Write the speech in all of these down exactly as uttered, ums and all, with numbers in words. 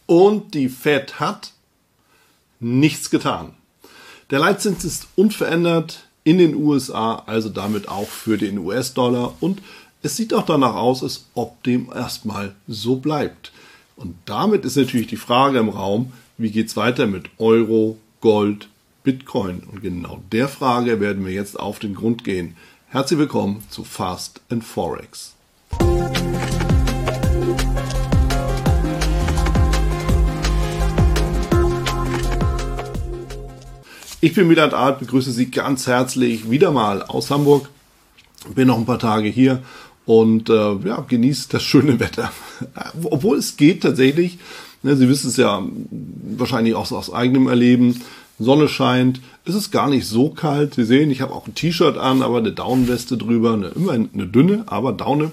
Und die Fed hat nichts getan. Der Leitzins ist unverändert in den U S A, also damit auch für den U S-Dollar. Und es sieht auch danach aus, als ob dem erstmal so bleibt. Und damit ist natürlich die Frage im Raum, wie geht es weiter mit Euro, Gold, Bitcoin? Und genau der Frage werden wir jetzt auf den Grund gehen. Herzlich willkommen zu Fast and Forex. Ich bin Wieland Alt, begrüße Sie ganz herzlich wieder mal aus Hamburg. Bin noch ein paar Tage hier und äh, ja, genieße das schöne Wetter. Obwohl es geht tatsächlich, ne, Sie wissen es ja wahrscheinlich auch aus eigenem Erleben, Sonne scheint, es ist gar nicht so kalt. Sie sehen, ich habe auch ein T-Shirt an, aber eine Daunenweste drüber, eine, immer eine dünne, aber Daune.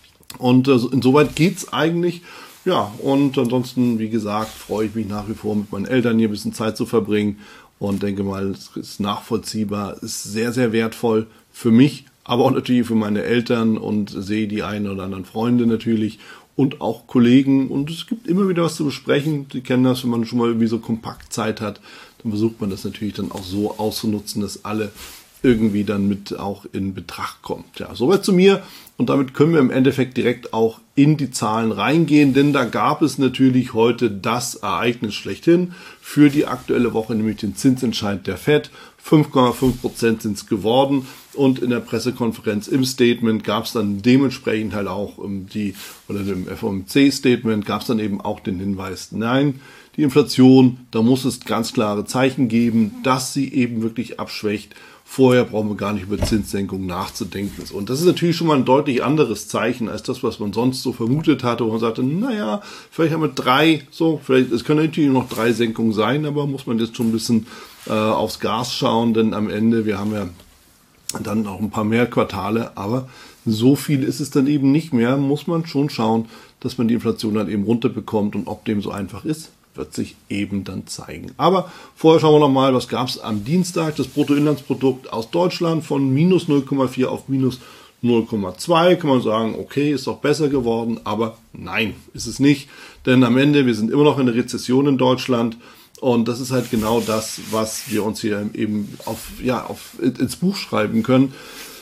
Und äh, insoweit geht's eigentlich. Ja, und ansonsten, wie gesagt, freue ich mich nach wie vor mit meinen Eltern hier ein bisschen Zeit zu verbringen. Und denke mal, es ist nachvollziehbar, ist sehr, sehr wertvoll für mich, aber auch natürlich für meine Eltern und sehe die einen oder anderen Freunde natürlich und auch Kollegen. Und es gibt immer wieder was zu besprechen. Sie kennen das, wenn man schon mal irgendwie so kompakt Zeit hat, dann versucht man das natürlich dann auch so auszunutzen, dass alle irgendwie dann mit auch in Betracht kommt. Ja, soweit zu mir. Und damit können wir im Endeffekt direkt auch in die Zahlen reingehen, denn da gab es natürlich heute das Ereignis schlechthin für die aktuelle Woche, nämlich den Zinsentscheid der Fed. fünf Komma fünf Prozent sind es geworden und in der Pressekonferenz im Statement gab es dann dementsprechend halt auch die, oder dem F O M C-Statement gab es dann eben auch den Hinweis, nein, die Inflation, da muss es ganz klare Zeichen geben, dass sie eben wirklich abschwächt. Vorher brauchen wir gar nicht über Zinssenkung nachzudenken. Und das ist natürlich schon mal ein deutlich anderes Zeichen als das, was man sonst so vermutet hatte, wo man sagte, naja, vielleicht haben wir drei, so, vielleicht, es können natürlich noch drei Senkungen sein, aber muss man jetzt schon ein bisschen äh, aufs Gas schauen, denn am Ende, wir haben ja dann noch ein paar mehr Quartale, aber so viel ist es dann eben nicht mehr, muss man schon schauen, dass man die Inflation dann eben runterbekommt und ob dem so einfach ist, wird sich eben dann zeigen. Aber vorher schauen wir noch mal, was gab es am Dienstag. Das Bruttoinlandsprodukt aus Deutschland von minus null Komma vier auf minus null Komma zwei. Kann man sagen, okay, ist doch besser geworden, aber nein, ist es nicht. Denn am Ende, wir sind immer noch in der Rezession in Deutschland und das ist halt genau das, was wir uns hier eben auf, ja, auf, ins Buch schreiben können.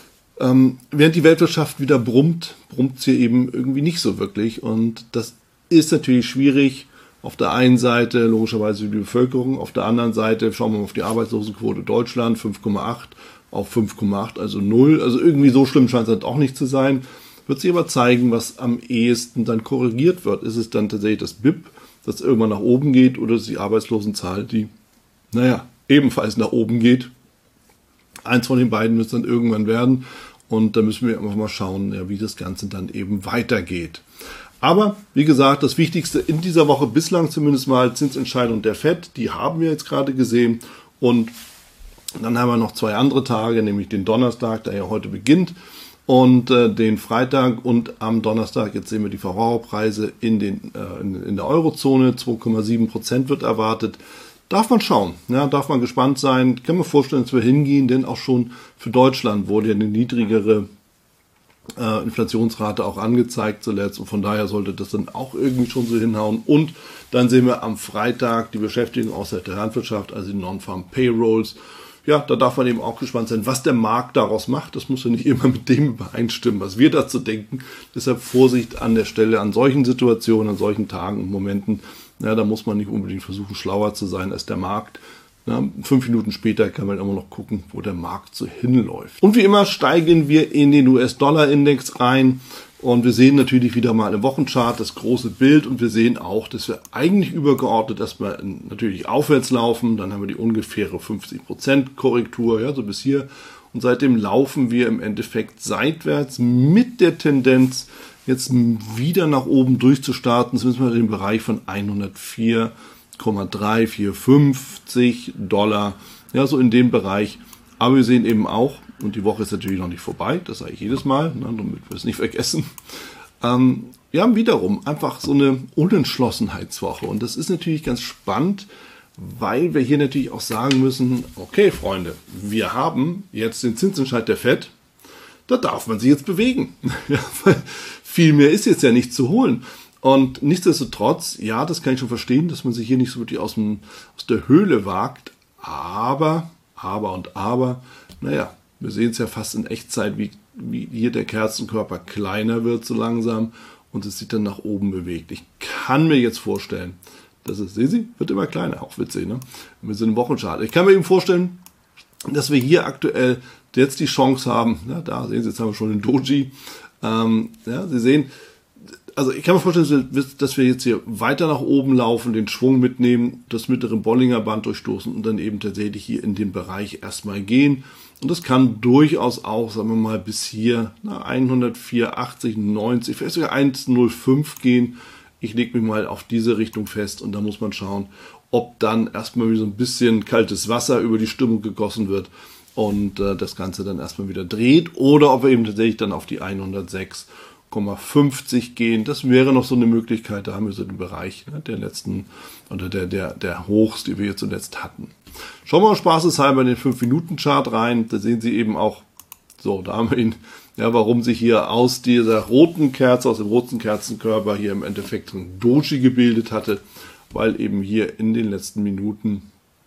Ähm, während die Weltwirtschaft wieder brummt, brummt es hier eben irgendwie nicht so wirklich und das ist natürlich schwierig. Auf der einen Seite logischerweise die Bevölkerung, auf der anderen Seite schauen wir mal auf die Arbeitslosenquote Deutschland, fünf Komma acht auf fünf Komma acht, also null. Also irgendwie so schlimm scheint es halt auch nicht zu sein. Wird sich aber zeigen, was am ehesten dann korrigiert wird. Ist es dann tatsächlich das B I P, das irgendwann nach oben geht, oder ist es die Arbeitslosenzahl, die, naja, ebenfalls nach oben geht? Eins von den beiden wird es dann irgendwann werden. Und da müssen wir einfach mal schauen, ja, wie das Ganze dann eben weitergeht. Aber, wie gesagt, das Wichtigste in dieser Woche bislang zumindest mal Zinsentscheidung der Fed, die haben wir jetzt gerade gesehen und dann haben wir noch zwei andere Tage, nämlich den Donnerstag, der ja heute beginnt und äh, den Freitag und am Donnerstag, jetzt sehen wir die Verbraucherpreise in, den, äh, in, in der Eurozone, zwei Komma sieben Prozent wird erwartet. Darf man schauen, ja, darf man gespannt sein, ich kann mir vorstellen, dass wir hingehen, denn auch schon für Deutschland wurde ja eine niedrigere Äh, Inflationsrate auch angezeigt zuletzt und von daher sollte das dann auch irgendwie schon so hinhauen. Und dann sehen wir am Freitag die Beschäftigung aus der Landwirtschaft, also die Non-Farm Payrolls. Ja, da darf man eben auch gespannt sein, was der Markt daraus macht. Das muss ja nicht immer mit dem übereinstimmen, was wir dazu denken. Deshalb Vorsicht an der Stelle an solchen Situationen, an solchen Tagen und Momenten. Ja, da muss man nicht unbedingt versuchen, schlauer zu sein als der Markt. Ja, fünf Minuten später kann man immer noch gucken, wo der Markt so hinläuft. Und wie immer steigen wir in den U S-Dollar-Index rein und wir sehen natürlich wieder mal im Wochenchart das große Bild und wir sehen auch, dass wir eigentlich übergeordnet erstmal natürlich aufwärts laufen. Dann haben wir die ungefähre fünfzig Prozent Korrektur, ja, so bis hier. Und seitdem laufen wir im Endeffekt seitwärts mit der Tendenz, jetzt wieder nach oben durchzustarten. Zumindest mal in den Bereich von hundertvier Komma drei vier fünfzig Dollar, ja, so in dem Bereich. Aber wir sehen eben auch, und die Woche ist natürlich noch nicht vorbei, das sage ich jedes Mal, ne, damit wir es nicht vergessen, ähm, wir haben wiederum einfach so eine Unentschlossenheitswoche. Und das ist natürlich ganz spannend, weil wir hier natürlich auch sagen müssen, okay, Freunde, wir haben jetzt den Zinsentscheid der Fed, da darf man sich jetzt bewegen. Viel mehr ist jetzt ja nicht zu holen. Und nichtsdestotrotz, ja, das kann ich schon verstehen, dass man sich hier nicht so wirklich aus, dem, aus der Höhle wagt. Aber, aber und aber, naja, wir sehen es ja fast in Echtzeit, wie, wie hier der Kerzenkörper kleiner wird so langsam und es sich dann nach oben bewegt. Ich kann mir jetzt vorstellen, dass es, sehen Sie, wird immer kleiner, auch witzig, ne? Wir sind im Wochenchart. Ich kann mir eben vorstellen, dass wir hier aktuell jetzt die Chance haben, ja, da sehen Sie, jetzt haben wir schon den Doji, ähm, ja, Sie sehen, also ich kann mir vorstellen, dass wir jetzt hier weiter nach oben laufen, den Schwung mitnehmen, das mittlere Bollinger Band durchstoßen und dann eben tatsächlich hier in den Bereich erstmal gehen. Und das kann durchaus auch, sagen wir mal, bis hier na, hundertvier, achtzig, neunzig, vielleicht sogar eins null fünf gehen. Ich lege mich mal auf diese Richtung fest und da muss man schauen, ob dann erstmal wieder so ein bisschen kaltes Wasser über die Stimmung gegossen wird und äh, das Ganze dann erstmal wieder dreht oder ob wir eben tatsächlich dann auf die hundertsechs Komma fünfzig gehen. Das wäre noch so eine Möglichkeit, da haben wir so den Bereich, ne, der letzten oder der, der, der Hochs, die wir jetzt zuletzt hatten. Schauen wir mal spaßeshalber in den fünf Minuten Chart rein, da sehen Sie eben auch, so, da haben wir ihn, ja, warum sich hier aus dieser roten Kerze, aus dem roten Kerzenkörper hier im Endeffekt ein Doji gebildet hatte, weil eben hier in den letzten Minuten,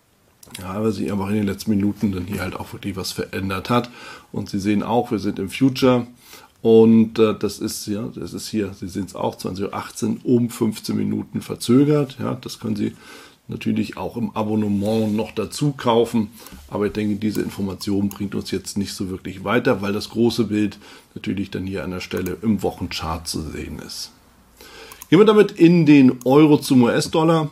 ja, weil sich einfach in den letzten Minuten dann hier halt auch wirklich was verändert hat. Und Sie sehen auch, wir sind im Future und äh, das ist ja, das ist hier, Sie sehen es auch, zwanzig Uhr achtzehn um fünfzehn Minuten verzögert. Ja, das können Sie natürlich auch im Abonnement noch dazu kaufen, aber ich denke, diese Information bringt uns jetzt nicht so wirklich weiter, weil das große Bild natürlich dann hier an der Stelle im Wochenchart zu sehen ist. Gehen wir damit in den Euro zum U S-Dollar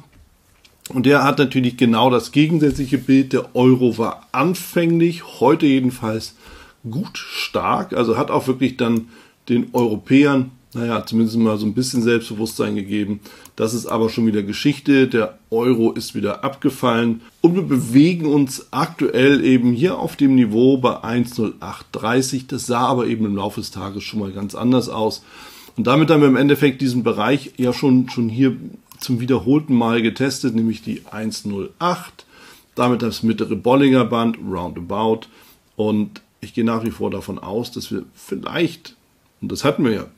und der hat natürlich genau das gegensätzliche Bild. Der Euro war anfänglich, heute jedenfalls gut stark, also hat auch wirklich dann den Europäern, naja, zumindest mal so ein bisschen Selbstbewusstsein gegeben. Das ist aber schon wieder Geschichte. Der Euro ist wieder abgefallen und wir bewegen uns aktuell eben hier auf dem Niveau bei eins Komma null acht dreißig. Das sah aber eben im Laufe des Tages schon mal ganz anders aus. Und damit haben wir im Endeffekt diesen Bereich ja schon, schon hier zum wiederholten Mal getestet, nämlich die eins Komma null acht. Damit das mittlere Bollinger Band, roundabout. Und ich gehe nach wie vor davon aus, dass wir vielleicht, und das hatten wir ja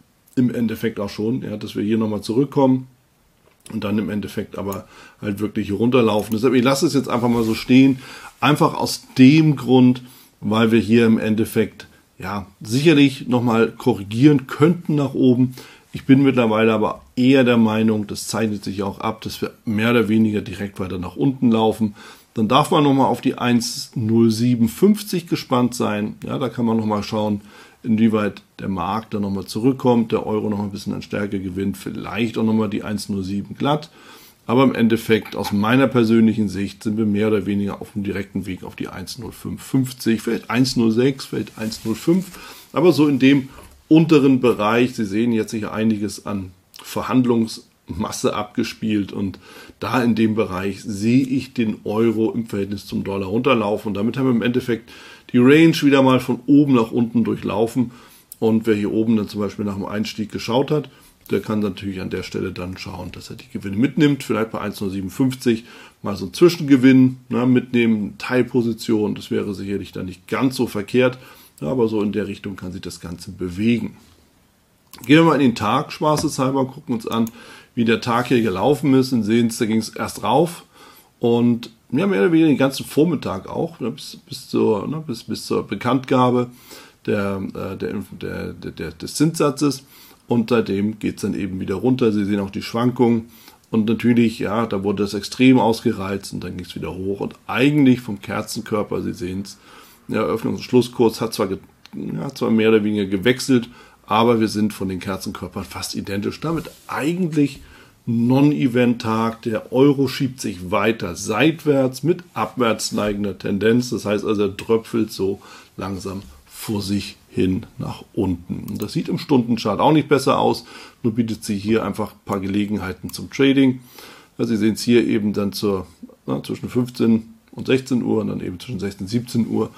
im Endeffekt auch schon, ja, dass wir hier nochmal zurückkommen und dann im Endeffekt aber halt wirklich hier runterlaufen. Deshalb, ich lasse es jetzt einfach mal so stehen, einfach aus dem Grund, weil wir hier im Endeffekt ja sicherlich nochmal korrigieren könnten nach oben. Ich bin mittlerweile aber eher der Meinung, das zeichnet sich auch ab, dass wir mehr oder weniger direkt weiter nach unten laufen. Dann darf man nochmal auf die eins Komma null sieben fünfzig gespannt sein. Ja, da kann man nochmal schauen, inwieweit der Markt dann nochmal zurückkommt, der Euro noch ein bisschen an Stärke gewinnt, vielleicht auch nochmal die eins Komma null sieben glatt. Aber im Endeffekt, aus meiner persönlichen Sicht, sind wir mehr oder weniger auf dem direkten Weg auf die eins Komma null fünf fünfzig, vielleicht eins Komma null sechs, vielleicht eins Komma null fünf, aber so in dem unteren Bereich. Sie sehen jetzt sicher einiges an Verhandlungsmasse abgespielt und da in dem Bereich sehe ich den Euro im Verhältnis zum Dollar runterlaufen und damit haben wir im Endeffekt die Range wieder mal von oben nach unten durchlaufen und wer hier oben dann zum Beispiel nach dem Einstieg geschaut hat, der kann natürlich an der Stelle dann schauen, dass er die Gewinne mitnimmt, vielleicht bei eins Komma null sieben fünfzig mal so einen Zwischengewinn, ne, mitnehmen, Teilposition, das wäre sicherlich dann nicht ganz so verkehrt, ja, aber so in der Richtung kann sich das Ganze bewegen. Gehen wir mal in den Tag, spaßeshalber, gucken uns an, wie der Tag hier gelaufen ist und sehen, da ging es erst rauf und ja, mehr oder weniger den ganzen Vormittag auch, ne, bis, bis, zur, ne, bis, bis zur Bekanntgabe der, äh, der, der, der, der, des Zinssatzes und seitdem geht es dann eben wieder runter. Sie sehen auch die Schwankungen und natürlich, ja, da wurde das extrem ausgereizt und dann ging es wieder hoch und eigentlich vom Kerzenkörper, Sie sehen es, der Eröffnungs- und Schlusskurs hat zwar, ge, ja, zwar mehr oder weniger gewechselt, aber wir sind von den Kerzenkörpern fast identisch. Damit eigentlich Non-Event-Tag. Der Euro schiebt sich weiter seitwärts mit abwärts neigender Tendenz. Das heißt also, er tröpfelt so langsam vor sich hin nach unten. Und das sieht im Stundenchart auch nicht besser aus, nur bietet sie hier einfach ein paar Gelegenheiten zum Trading. Also Sie sehen es hier eben dann zur, na, zwischen fünfzehn und sechzehn Uhr und dann eben zwischen sechzehn und siebzehn Uhr.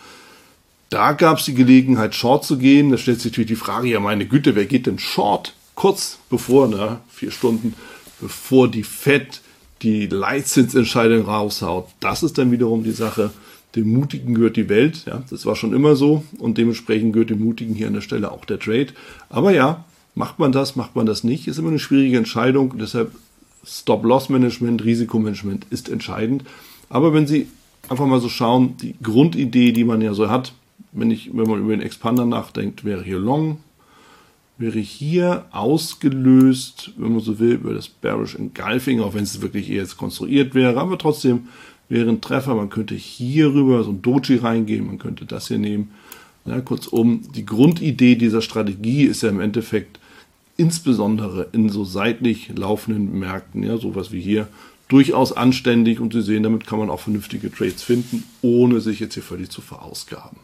Da gab es die Gelegenheit, Short zu gehen. Da stellt sich natürlich die Frage, ja meine Güte, wer geht denn Short? Kurz bevor, na, vier Stunden bevor die Fed die Leitzinsentscheidung raushaut. Das ist dann wiederum die Sache. Dem Mutigen gehört die Welt. Ja, das war schon immer so und dementsprechend gehört dem Mutigen hier an der Stelle auch der Trade. Aber ja, Macht man das, macht man das nicht? Ist immer eine schwierige Entscheidung. Deshalb Stop-Loss-Management, Risikomanagement ist entscheidend. Aber wenn Sie einfach mal so schauen, die Grundidee, die man ja so hat, wenn, ich, wenn man über den Expander nachdenkt, wäre hier Long, wäre hier ausgelöst, wenn man so will, über das Bearish Engulfing, auch wenn es wirklich eher jetzt konstruiert wäre, aber trotzdem wäre ein Treffer. Man könnte hier rüber so ein Doji reingehen, man könnte das hier nehmen. Ja, kurzum, die Grundidee dieser Strategie ist ja im Endeffekt insbesondere in so seitlich laufenden Märkten, ja, sowas wie hier, durchaus anständig, und Sie sehen, damit kann man auch vernünftige Trades finden, ohne sich jetzt hier völlig zu verausgaben.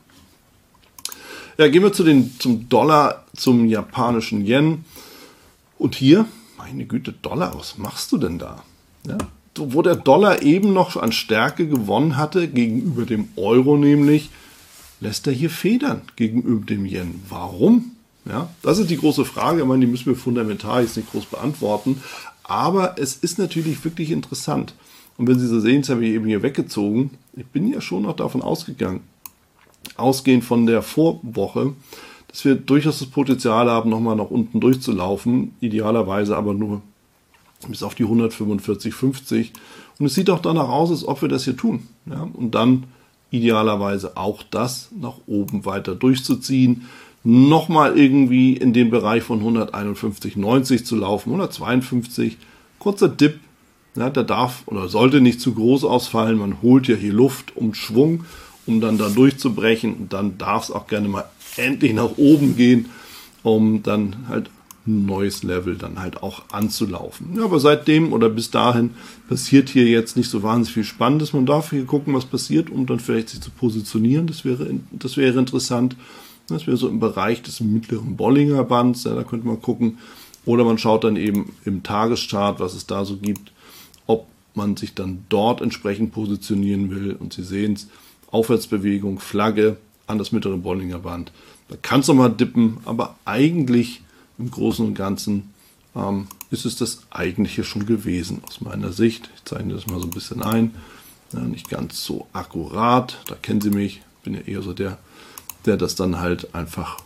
Ja, gehen wir zu den, zum Dollar, zum japanischen Yen. Und hier, meine Güte, Dollar, was machst du denn da? Ja, wo der Dollar eben noch an Stärke gewonnen hatte, gegenüber dem Euro nämlich, lässt er hier federn gegenüber dem Yen. Warum? Ja, das ist die große Frage. Ich meine, die müssen wir fundamental jetzt nicht groß beantworten. Aber es ist natürlich wirklich interessant. Und wenn Sie so sehen, das habe ich eben hier weggezogen. Ich bin ja schon noch davon ausgegangen, ausgehend von der Vorwoche, dass wir durchaus das Potenzial haben, nochmal nach unten durchzulaufen. Idealerweise aber nur bis auf die hundertfünfundvierzig Komma fünfzig. Und es sieht auch danach aus, als ob wir das hier tun. Ja, und dann idealerweise auch das nach oben weiter durchzuziehen. Nochmal irgendwie in den Bereich von hunderteinundfünfzig Komma neunzig zu laufen, hundertzweiundfünfzig, kurzer Dip, ja, der darf oder sollte nicht zu groß ausfallen, man holt ja hier Luft und Schwung, um dann da durchzubrechen, und dann darf es auch gerne mal endlich nach oben gehen, um dann halt ein neues Level dann halt auch anzulaufen. Ja, aber seitdem oder bis dahin passiert hier jetzt nicht so wahnsinnig viel Spannendes, man darf hier gucken, was passiert, um dann vielleicht sich zu positionieren, das wäre, das wäre interessant. Das wäre so im Bereich des mittleren Bollinger Bands, ja, da könnte man gucken. Oder man schaut dann eben im Tageschart, was es da so gibt, ob man sich dann dort entsprechend positionieren will. Und Sie sehen es, Aufwärtsbewegung, Flagge an das mittlere Bollinger Band. Da kann es nochmal dippen, aber eigentlich im Großen und Ganzen ähm, ist es das Eigentliche schon gewesen, aus meiner Sicht. Ich zeichne das mal so ein bisschen ein. Ja, nicht ganz so akkurat, da kennen Sie mich, ich bin ja eher so der, der das dann halt einfach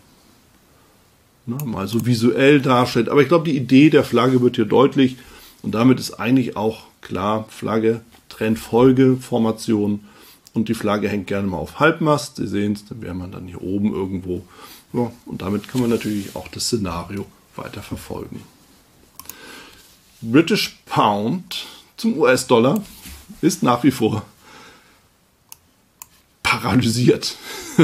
na, mal so visuell darstellt. Aber ich glaube, die Idee der Flagge wird hier deutlich, und damit ist eigentlich auch klar, Flagge, Trendfolge, Formation, und die Flagge hängt gerne mal auf Halbmast. Sie sehen es, dann wäre man dann hier oben irgendwo. Ja, und damit kann man natürlich auch das Szenario weiter verfolgen. British Pound zum U S-Dollar ist nach wie vor paralysiert.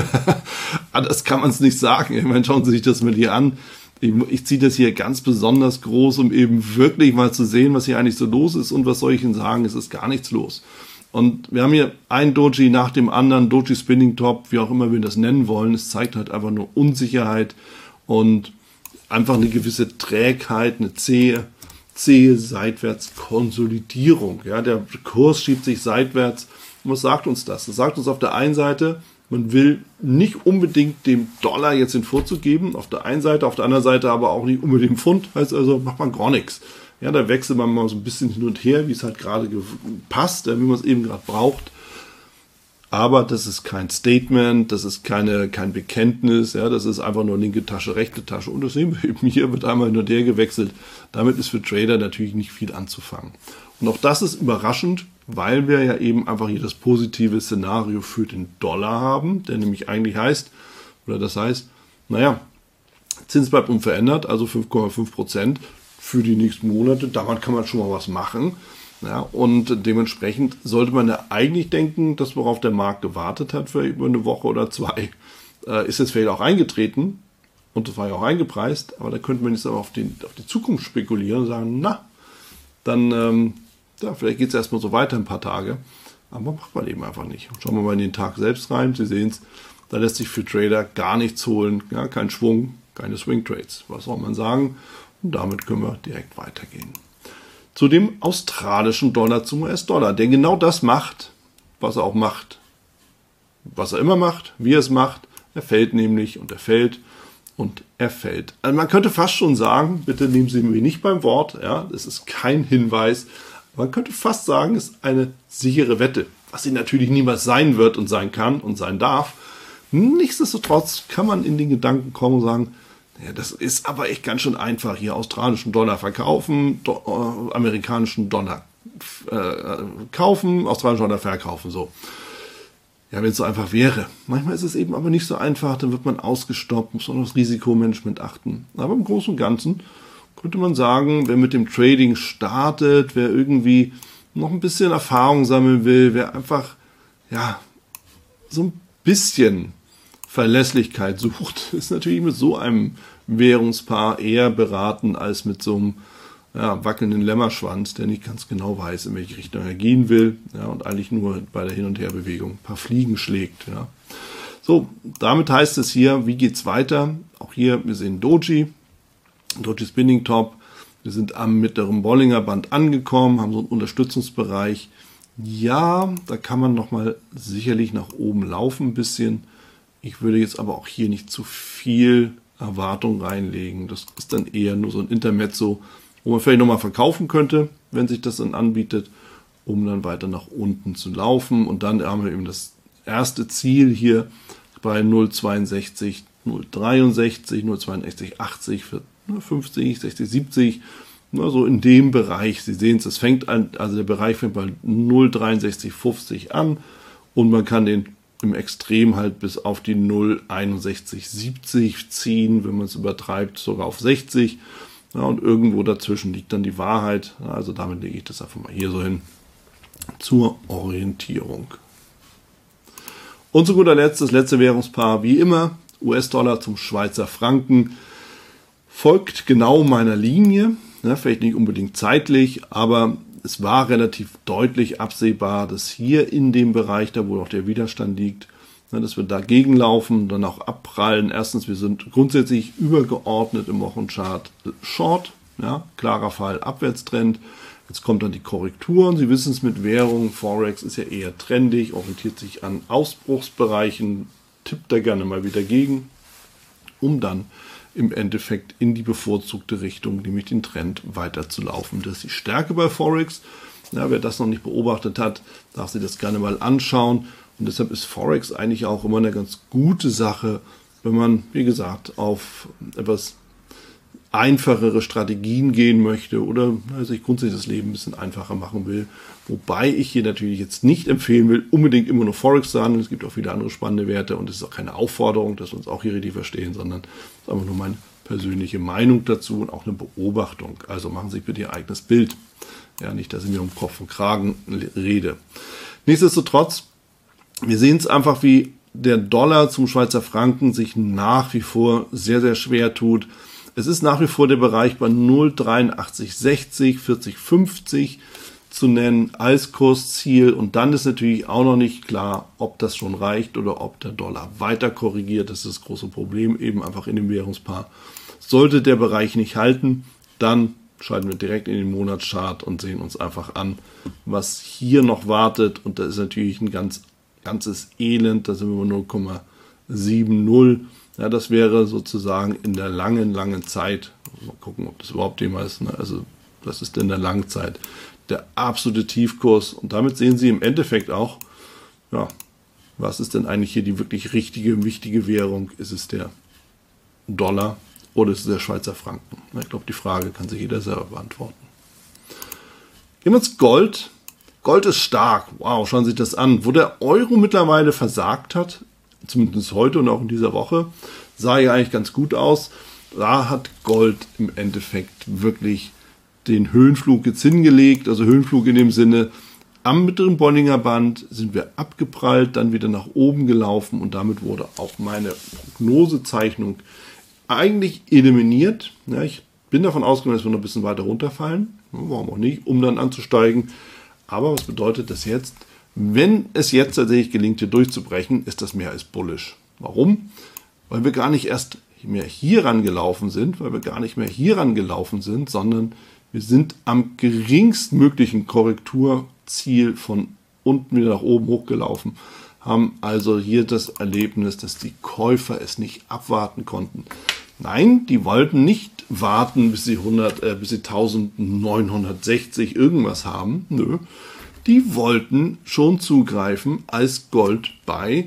Das kann man es nicht sagen. Ich meine, schauen Sie sich das mal hier an. Ich, ich ziehe das hier ganz besonders groß, um eben wirklich mal zu sehen, was hier eigentlich so los ist. Und was soll ich Ihnen sagen? Es ist gar nichts los. Und wir haben hier ein Doji nach dem anderen, Doji Spinning Top, wie auch immer wir das nennen wollen. Es zeigt halt einfach nur Unsicherheit und einfach eine gewisse Trägheit, eine zähe, zähe Seitwärtskonsolidierung. Ja, der Kurs schiebt sich seitwärts. Und was sagt uns das? Das sagt uns auf der einen Seite, man will nicht unbedingt dem Dollar jetzt den Vorzug geben, auf der einen Seite, auf der anderen Seite aber auch nicht unbedingt dem Pfund, heißt also, macht man gar nichts. Ja, da wechselt man mal so ein bisschen hin und her, wie es halt gerade passt, wie man es eben gerade braucht. Aber das ist kein Statement, das ist keine, kein Bekenntnis, ja, das ist einfach nur linke Tasche, rechte Tasche. Und das sehen wir eben hier, wird einmal nur der gewechselt. Damit ist für Trader natürlich nicht viel anzufangen. Und auch das ist überraschend, weil wir ja eben einfach hier das positive Szenario für den Dollar haben, der nämlich eigentlich heißt, oder das heißt, naja, Zins bleibt unverändert, also fünf Komma fünf Prozent für die nächsten Monate. Damit kann man schon mal was machen. Ja, und dementsprechend sollte man ja eigentlich denken, dass worauf der Markt gewartet hat für über eine Woche oder zwei, äh, ist jetzt vielleicht auch eingetreten und das war ja auch eingepreist, aber da könnte man jetzt aber auf, den, auf die Zukunft spekulieren und sagen, na, dann ähm, ja, vielleicht geht es erstmal so weiter ein paar Tage, aber macht man eben einfach nicht. Schauen wir mal in den Tag selbst rein, Sie sehen es, da lässt sich für Trader gar nichts holen, ja, kein Schwung, keine Swing Trades, was soll man sagen, und damit können wir direkt weitergehen. Zu dem australischen Dollar zum U S-Dollar, der genau das macht, was er auch macht, was er immer macht, wie er es macht. Er fällt nämlich und er fällt und er fällt. Also man könnte fast schon sagen, bitte nehmen Sie mich nicht beim Wort, ja, das ist kein Hinweis. Man könnte fast sagen, es ist eine sichere Wette, was sie natürlich niemals sein wird und sein kann und sein darf. Nichtsdestotrotz kann man in den Gedanken kommen und sagen, Ja, das ist aber echt ganz schön einfach. Hier australischen Dollar verkaufen, do, äh, amerikanischen Dollar äh, kaufen, australischen Dollar verkaufen, so. Ja, wenn es so einfach wäre. Manchmal ist es eben aber nicht so einfach, dann wird man ausgestoppt, muss man aufs Risikomanagement achten. Aber im Großen und Ganzen könnte man sagen, wer mit dem Trading startet, wer irgendwie noch ein bisschen Erfahrung sammeln will, wer einfach, ja, so ein bisschen Verlässlichkeit sucht, ist natürlich mit so einem Währungspaar eher beraten als mit so einem ja, wackelnden Lämmerschwanz, der nicht ganz genau weiß, in welche Richtung er gehen will, ja, und eigentlich nur bei der Hin- und Herbewegung ein paar Fliegen schlägt. Ja. So, damit heißt es hier, wie geht's weiter? Auch hier, wir sehen Doji, Doji Spinning Top. Wir sind am mittleren Bollinger Band angekommen, haben so einen Unterstützungsbereich. Ja, da kann man nochmal sicherlich nach oben laufen ein bisschen. Ich würde jetzt aber auch hier nicht zu viel Erwartung reinlegen. Das ist dann eher nur so ein Intermezzo, wo man vielleicht nochmal verkaufen könnte, wenn sich das dann anbietet, um dann weiter nach unten zu laufen. Und dann haben wir eben das erste Ziel hier bei null Komma zweiundsechzig, null Komma dreiundsechzig, null Komma zweiundsechzig, achtzig für fünfzig, sechzig, siebzig. Nur so in dem Bereich. Sie sehen es, es fängt an, also der Bereich fängt bei null Komma dreiundsechzig fünfzig an und man kann den im Extrem halt bis auf die null Komma einundsechzig siebzig ziehen, wenn man es übertreibt, sogar auf sechzig. Ja, und irgendwo dazwischen liegt dann die Wahrheit. Also damit lege ich das einfach mal hier so hin zur Orientierung. Und zu guter Letzt das letzte Währungspaar, wie immer, U S-Dollar zum Schweizer Franken, folgt genau meiner Linie. Ja, vielleicht nicht unbedingt zeitlich, aber es war relativ deutlich absehbar, dass hier in dem Bereich, da wo auch der Widerstand liegt, ja, dass wir dagegen laufen, dann auch abprallen. Erstens, wir sind grundsätzlich übergeordnet im Wochenchart Short, ja, klarer Fall, Abwärtstrend. Jetzt kommt dann die Korrektur. Sie wissen es mit Währung, Forex ist ja eher trendig, orientiert sich an Ausbruchsbereichen, tippt da gerne mal wieder gegen, um dann im Endeffekt in die bevorzugte Richtung, nämlich den Trend weiterzulaufen. Das ist die Stärke bei Forex. Ja, wer das noch nicht beobachtet hat, darf sich das gerne mal anschauen. Und deshalb ist Forex eigentlich auch immer eine ganz gute Sache, wenn man, wie gesagt, auf etwas einfachere Strategien gehen möchte oder sich grundsätzlich das Leben ein bisschen einfacher machen will. Wobei ich hier natürlich jetzt nicht empfehlen will, unbedingt immer nur Forex zu handeln. Es gibt auch viele andere spannende Werte und es ist auch keine Aufforderung, dass wir uns auch hier richtig verstehen, sondern es ist einfach nur meine persönliche Meinung dazu und auch eine Beobachtung. Also machen Sie sich bitte Ihr eigenes Bild. Ja, nicht, dass ich mir um Kopf und Kragen rede. Nichtsdestotrotz, wir sehen es einfach, wie der Dollar zum Schweizer Franken sich nach wie vor sehr, sehr schwer tut. Es ist nach wie vor der Bereich bei null Komma dreiundachtzig sechzig, vierzig fünfzig zu nennen als Kursziel. Und dann ist natürlich auch noch nicht klar, ob das schon reicht oder ob der Dollar weiter korrigiert. Das ist das große Problem eben einfach in dem Währungspaar. Sollte der Bereich nicht halten, dann schalten wir direkt in den Monatschart und sehen uns einfach an, was hier noch wartet. Und da ist natürlich ein ganz, ganzes Elend. Da sind wir null Komma siebzig. Ja, das wäre sozusagen in der langen, langen Zeit, mal gucken, ob das überhaupt Thema ist, ne? Also das ist in der langen Zeit der absolute Tiefkurs. Und damit sehen Sie im Endeffekt auch, ja, was ist denn eigentlich hier die wirklich richtige, wichtige Währung? Ist es der Dollar oder ist es der Schweizer Franken? Ich glaube, die Frage kann sich jeder selber beantworten. Gehen wir ins Gold. Gold ist stark. Wow, schauen Sie sich das an. Wo der Euro mittlerweile versagt hat, zumindest heute und auch in dieser Woche, sah ja eigentlich ganz gut aus. Da hat Gold im Endeffekt wirklich den Höhenflug jetzt hingelegt, also Höhenflug in dem Sinne, am mittleren Bollinger Band sind wir abgeprallt, dann wieder nach oben gelaufen und damit wurde auch meine Prognosezeichnung eigentlich eliminiert. Ja, ich bin davon ausgegangen, dass wir noch ein bisschen weiter runterfallen, warum auch nicht, um dann anzusteigen. Aber was bedeutet das jetzt? Wenn es jetzt tatsächlich gelingt, hier durchzubrechen, ist das mehr als bullish. Warum? Weil wir gar nicht erst mehr hier rangelaufen sind, weil wir gar nicht mehr hier rangelaufen sind, sondern wir sind am geringstmöglichen Korrekturziel von unten wieder nach oben hochgelaufen, haben also hier das Erlebnis, dass die Käufer es nicht abwarten konnten. Nein, die wollten nicht warten, bis sie, hundert, äh, bis sie eintausendneunhundertsechzig irgendwas haben. Nö. Die wollten schon zugreifen, als Gold bei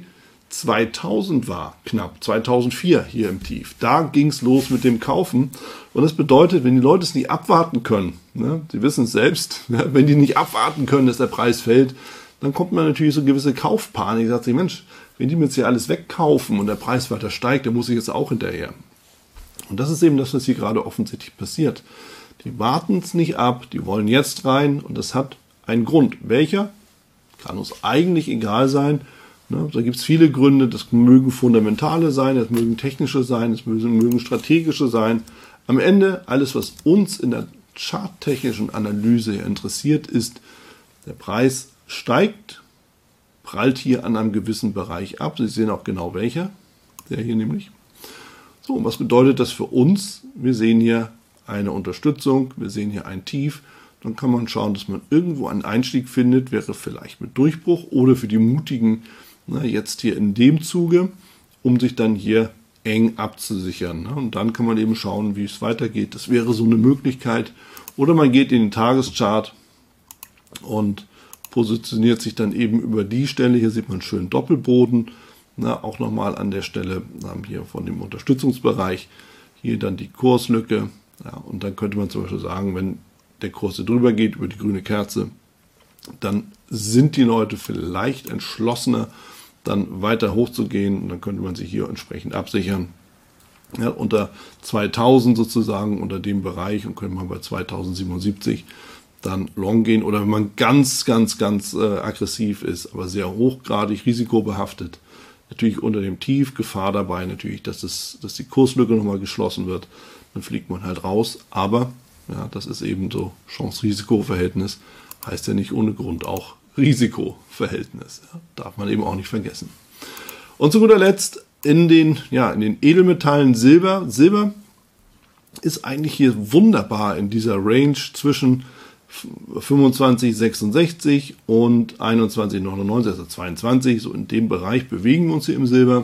zweitausend war, knapp zweitausendvier hier im Tief. Da ging es los mit dem Kaufen. Und das bedeutet, wenn die Leute es nicht abwarten können, ne, sie wissen es selbst, ne, wenn die nicht abwarten können, dass der Preis fällt, dann kommt man natürlich so eine gewisse Kaufpanik. Sagt sich, Mensch, wenn die mir jetzt hier alles wegkaufen und der Preis weiter steigt, dann muss ich jetzt auch hinterher. Und das ist eben das, was hier gerade offensichtlich passiert. Die warten es nicht ab, die wollen jetzt rein und das hat einen Grund. Welcher? Kann uns eigentlich egal sein. Ne, da gibt es viele Gründe, das mögen fundamentale sein, das mögen technische sein, das mögen, mögen strategische sein. Am Ende, alles, was uns in der charttechnischen Analyse interessiert, ist, der Preis steigt, prallt hier an einem gewissen Bereich ab. Sie sehen auch genau welcher, der hier nämlich. So, und was bedeutet das für uns? Wir sehen hier eine Unterstützung, wir sehen hier ein Tief. Dann kann man schauen, dass man irgendwo einen Einstieg findet, wäre vielleicht mit Durchbruch oder für die Mutigen, na, jetzt hier in dem Zuge, um sich dann hier eng abzusichern. Ne? Und dann kann man eben schauen, wie es weitergeht. Das wäre so eine Möglichkeit. Oder man geht in den Tageschart und positioniert sich dann eben über die Stelle. Hier sieht man schön Doppelboden. Na, auch nochmal an der Stelle haben hier von dem Unterstützungsbereich hier dann die Kurslücke. Ja, und dann könnte man zum Beispiel sagen, wenn der Kurs hier drüber geht, über die grüne Kerze, dann sind die Leute vielleicht entschlossener, dann weiter hochzugehen und dann könnte man sich hier entsprechend absichern. Ja, unter zweitausend sozusagen, unter dem Bereich und könnte man bei zweitausendsiebenundsiebzig dann long gehen oder wenn man ganz, ganz, ganz äh, aggressiv ist, aber sehr hochgradig risikobehaftet, natürlich unter dem Tief, Gefahr dabei natürlich, dass, es, dass die Kurslücke nochmal geschlossen wird, dann fliegt man halt raus, aber ja, das ist eben so Chance-Risiko-Verhältnis, heißt ja nicht ohne Grund auch Risikoverhältnis. Ja, darf man eben auch nicht vergessen. Und zu guter Letzt in den, ja, in den Edelmetallen Silber. Silber ist eigentlich hier wunderbar in dieser Range zwischen fünfundzwanzig Komma sechsundsechzig und einundzwanzig Komma neunundneunzig, also zweiundzwanzig. So in dem Bereich bewegen wir uns hier im Silber.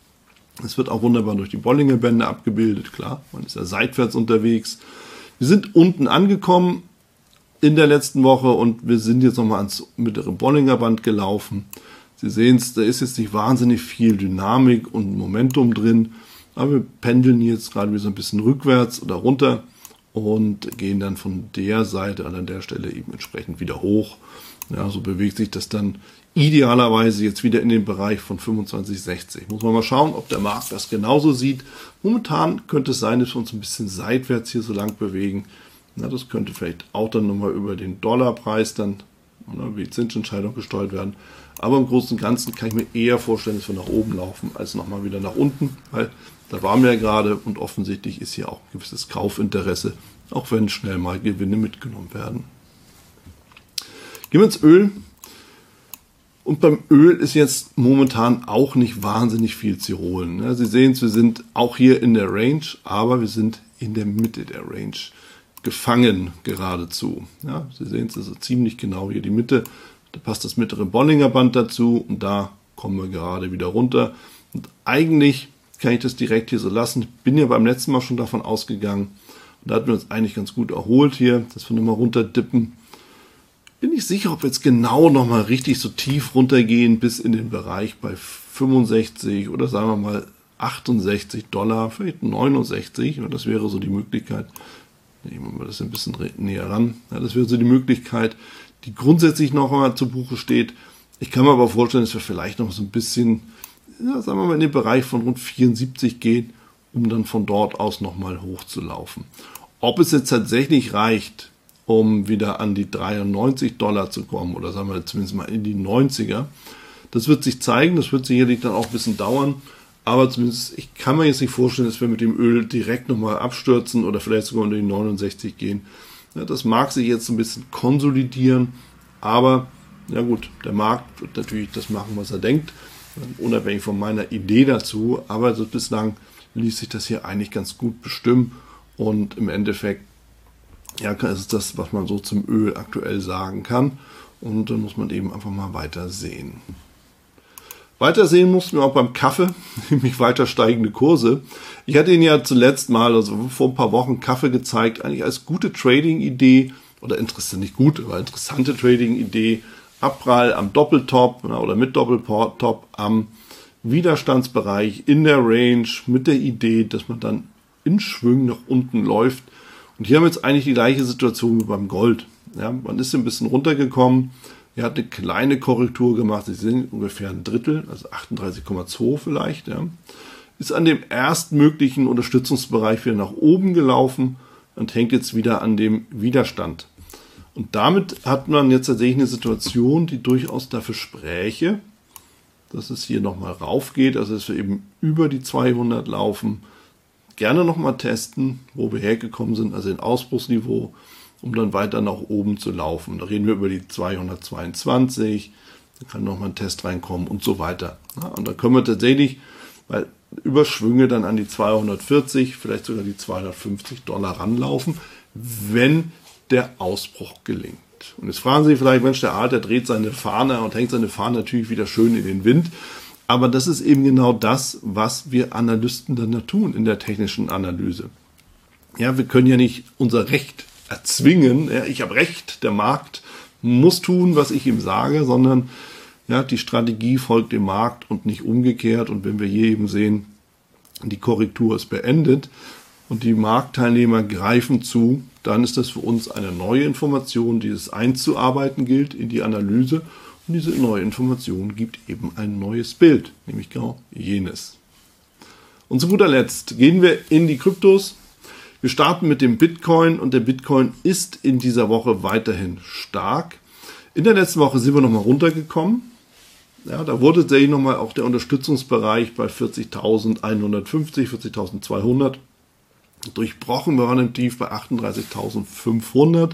Es wird auch wunderbar durch die Bollinger Bände abgebildet. Klar, man ist ja seitwärts unterwegs. Wir sind unten angekommen in der letzten Woche und wir sind jetzt nochmal ans mittlere Bollinger Band gelaufen. Sie sehen es, da ist jetzt nicht wahnsinnig viel Dynamik und Momentum drin, aber wir pendeln jetzt gerade wieder so ein bisschen rückwärts oder runter und gehen dann von der Seite an der Stelle eben entsprechend wieder hoch. Ja, so bewegt sich das dann idealerweise jetzt wieder in den Bereich von fünfundzwanzig Komma sechzig. Muss man mal schauen, ob der Markt das genauso sieht. Momentan könnte es sein, dass wir uns ein bisschen seitwärts hier so lang bewegen. Na, das könnte vielleicht auch dann nochmal über den Dollarpreis dann, oder wie Zinsentscheidung gesteuert werden. Aber im Großen und Ganzen kann ich mir eher vorstellen, dass wir nach oben laufen, als nochmal wieder nach unten. Weil da waren wir ja gerade und offensichtlich ist hier auch ein gewisses Kaufinteresse, auch wenn schnell mal Gewinne mitgenommen werden. Gehen wir ins Öl. Und beim Öl ist jetzt momentan auch nicht wahnsinnig viel zu holen. Ja, Sie sehen es, wir sind auch hier in der Range, aber wir sind in der Mitte der Range gefangen geradezu. Ja, Sie sehen es, also ziemlich genau hier die Mitte. Da passt das mittlere Bollinger Band dazu und da kommen wir gerade wieder runter. Und eigentlich kann ich das direkt hier so lassen. Ich bin ja beim letzten Mal schon davon ausgegangen. Und da hatten wir uns eigentlich ganz gut erholt hier, dass wir nochmal runterdippen. Bin nicht sicher, ob wir jetzt genau nochmal richtig so tief runtergehen bis in den Bereich bei fünfundsechzig oder sagen wir mal achtundsechzig Dollar, vielleicht neunundsechzig. Und das wäre so die Möglichkeit. Nehmen wir das ein bisschen näher ran. Ja, das wäre so die Möglichkeit, die grundsätzlich noch einmal zu Buche steht. Ich kann mir aber vorstellen, dass wir vielleicht noch so ein bisschen, ja, sagen wir mal, in den Bereich von rund vierundsiebzig gehen, um dann von dort aus nochmal hochzulaufen. Ob es jetzt tatsächlich reicht, um wieder an die dreiundneunzig Dollar zu kommen, oder sagen wir zumindest mal in die neunziger, das wird sich zeigen, das wird sicherlich dann auch ein bisschen dauern, aber zumindest, ich kann mir jetzt nicht vorstellen, dass wir mit dem Öl direkt nochmal abstürzen oder vielleicht sogar unter die neunundsechzig gehen. Ja, das mag sich jetzt ein bisschen konsolidieren, aber ja gut, der Markt wird natürlich das machen, was er denkt, unabhängig von meiner Idee dazu, aber also bislang ließ sich das hier eigentlich ganz gut bestimmen und im Endeffekt, ja, ist es das, was man so zum Öl aktuell sagen kann und dann muss man eben einfach mal weiter sehen. Weiter sehen mussten wir auch beim Kaffee, nämlich weiter steigende Kurse. Ich hatte Ihnen ja zuletzt mal, also vor ein paar Wochen, Kaffee gezeigt, eigentlich als gute Trading-Idee, oder interessant, nicht gut, aber interessante Trading-Idee, Abprall am Doppeltop oder mit Doppeltop am Widerstandsbereich in der Range mit der Idee, dass man dann in Schwüngen nach unten läuft. Und hier haben wir jetzt eigentlich die gleiche Situation wie beim Gold. Ja, man ist ein bisschen runtergekommen, er hat eine kleine Korrektur gemacht, Sie sehen ungefähr ein Drittel, also achtunddreißig Komma zwei vielleicht. Ja. Ist an dem erstmöglichen Unterstützungsbereich wieder nach oben gelaufen und hängt jetzt wieder an dem Widerstand. Und damit hat man jetzt tatsächlich eine Situation, die durchaus dafür spräche, dass es hier nochmal rauf geht, also dass wir eben über die zweihundert laufen. Gerne nochmal testen, wo wir hergekommen sind, also in Ausbruchsniveau, um dann weiter nach oben zu laufen. Da reden wir über die zweihundertzweiundzwanzig, da kann nochmal ein Test reinkommen und so weiter. Ja, und da können wir tatsächlich, weil Überschwünge dann an die zweihundertvierzig, vielleicht sogar die zweihundertfünfzig Dollar ranlaufen, wenn der Ausbruch gelingt. Und jetzt fragen Sie vielleicht, Mensch, der Art, der dreht seine Fahne und hängt seine Fahne natürlich wieder schön in den Wind. Aber das ist eben genau das, was wir Analysten dann da tun in der technischen Analyse. Ja, wir können ja nicht unser Recht erzwingen. Ja, ich habe Recht, der Markt muss tun, was ich ihm sage, sondern ja, die Strategie folgt dem Markt und nicht umgekehrt. Und wenn wir hier eben sehen, die Korrektur ist beendet und die Marktteilnehmer greifen zu, dann ist das für uns eine neue Information, die es einzuarbeiten gilt in die Analyse. Und diese neue Information gibt eben ein neues Bild, nämlich genau jenes. Und zu guter Letzt gehen wir in die Kryptos. Wir starten mit dem Bitcoin und der Bitcoin ist in dieser Woche weiterhin stark. In der letzten Woche sind wir nochmal runtergekommen. Ja, da wurde tatsächlich nochmal auch der Unterstützungsbereich bei vierzigtausendeinhundertfünfzig, vierzigtausendzweihundert durchbrochen. Wir waren im Tief bei achtunddreißigtausendfünfhundert,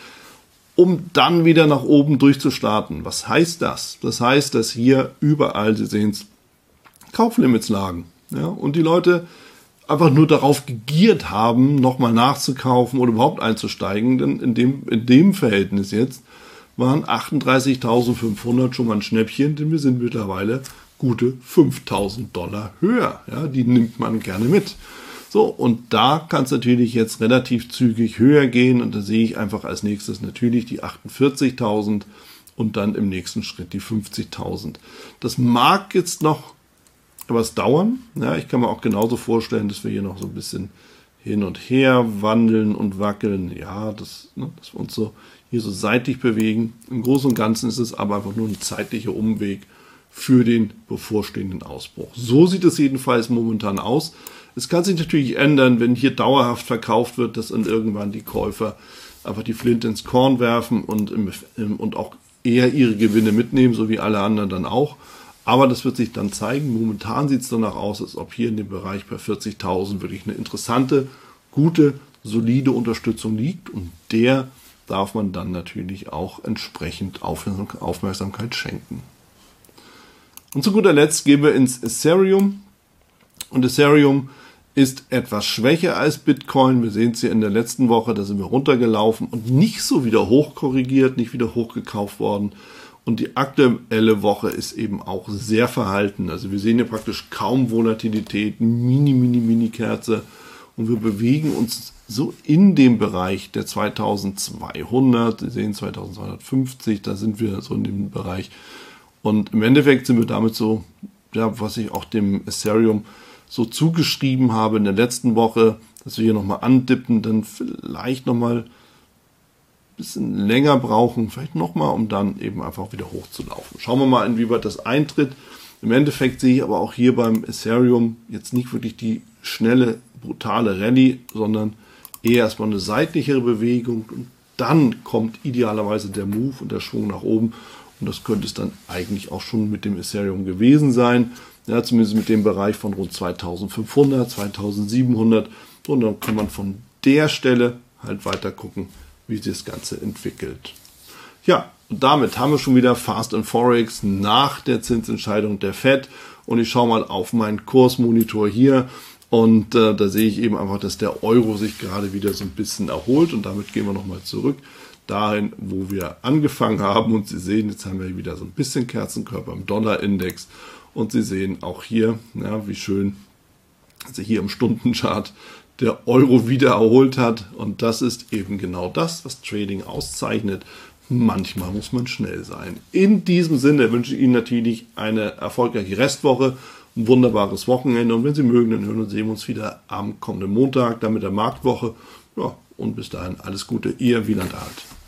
um dann wieder nach oben durchzustarten. Was heißt das? Das heißt, dass hier überall, Sie sehen es, Kauflimits lagen. Ja, und die Leute einfach nur darauf gegiert haben, nochmal nachzukaufen oder überhaupt einzusteigen. Denn in dem, in dem Verhältnis jetzt waren achtunddreißigtausendfünfhundert schon mal ein Schnäppchen, denn wir sind mittlerweile gute fünftausend Dollar höher. Ja, die nimmt man gerne mit. So, und da kann es natürlich jetzt relativ zügig höher gehen und da sehe ich einfach als nächstes natürlich die achtundvierzigtausend und dann im nächsten Schritt die fünfzigtausend. Das mag jetzt noch etwas dauern. Ja, ich kann mir auch genauso vorstellen, dass wir hier noch so ein bisschen hin und her wandeln und wackeln. Ja, das, ne, dass wir uns so hier so seitlich bewegen. Im Großen und Ganzen ist es aber einfach nur ein zeitlicher Umweg für den bevorstehenden Ausbruch. So sieht es jedenfalls momentan aus. Es kann sich natürlich ändern, wenn hier dauerhaft verkauft wird, dass dann irgendwann die Käufer einfach die Flinte ins Korn werfen und, im, im, und auch eher ihre Gewinne mitnehmen, so wie alle anderen dann auch. Aber das wird sich dann zeigen. Momentan sieht es danach aus, als ob hier in dem Bereich bei vierzigtausend wirklich eine interessante, gute, solide Unterstützung liegt. Und der darf man dann natürlich auch entsprechend Aufmerksamkeit schenken. Und zu guter Letzt gehen wir ins Ethereum. Und Ethereum ist etwas schwächer als Bitcoin. Wir sehen es hier in der letzten Woche, da sind wir runtergelaufen und nicht so wieder hoch korrigiert, nicht wieder hochgekauft worden. Und die aktuelle Woche ist eben auch sehr verhalten. Also wir sehen hier praktisch kaum Volatilität, mini, mini, mini Kerze. Und wir bewegen uns so in dem Bereich der zweitausendzweihundert. Sie sehen zweitausendzweihundertfünfzig, da sind wir so in dem Bereich. Und im Endeffekt sind wir damit so, ja, was ich auch dem Ethereum so zugeschrieben habe in der letzten Woche, dass wir hier nochmal andippen, dann vielleicht nochmal ein bisschen länger brauchen, vielleicht nochmal, um dann eben einfach wieder hochzulaufen. Schauen wir mal, inwieweit das eintritt. Im Endeffekt sehe ich aber auch hier beim Ethereum jetzt nicht wirklich die schnelle, brutale Rallye, sondern eher erstmal eine seitlichere Bewegung und dann kommt idealerweise der Move und der Schwung nach oben und das könnte es dann eigentlich auch schon mit dem Ethereum gewesen sein. Ja, zumindest mit dem Bereich von rund zweitausendfünfhundert, zweitausendsiebenhundert. Und dann kann man von der Stelle halt weiter gucken, wie sich das Ganze entwickelt. Ja, und damit haben wir schon wieder Fast and Forex nach der Zinsentscheidung der Fed. Und ich schaue mal auf meinen Kursmonitor hier. Und äh, da sehe ich eben einfach, dass der Euro sich gerade wieder so ein bisschen erholt. Und damit gehen wir nochmal zurück dahin, wo wir angefangen haben. Und Sie sehen, jetzt haben wir wieder so ein bisschen Kerzenkörper im Dollarindex. Und Sie sehen auch hier, ja, wie schön sich hier im Stundenchart der Euro wieder erholt hat. Und das ist eben genau das, was Trading auszeichnet. Manchmal muss man schnell sein. In diesem Sinne wünsche ich Ihnen natürlich eine erfolgreiche Restwoche ein wunderbares Wochenende. Und wenn Sie mögen, dann hören und sehen wir uns wieder am kommenden Montag, dann mit der Marktwoche. Ja, und bis dahin alles Gute, Ihr Wieland Alt.